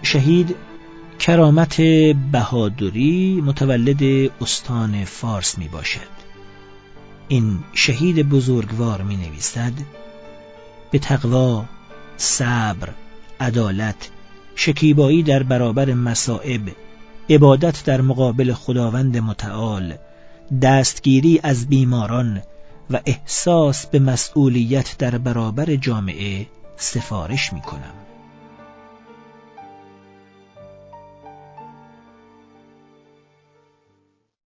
شهید کرامت بهادری متولد استان فارس می باشد. این شهید بزرگوار می نویسد: به تقوا، صبر، عدالت، شکیبایی در برابر مصائب، عبادت در مقابل خداوند متعال، دستگیری از بیماران و احساس به مسئولیت در برابر جامعه سفارش می کنم.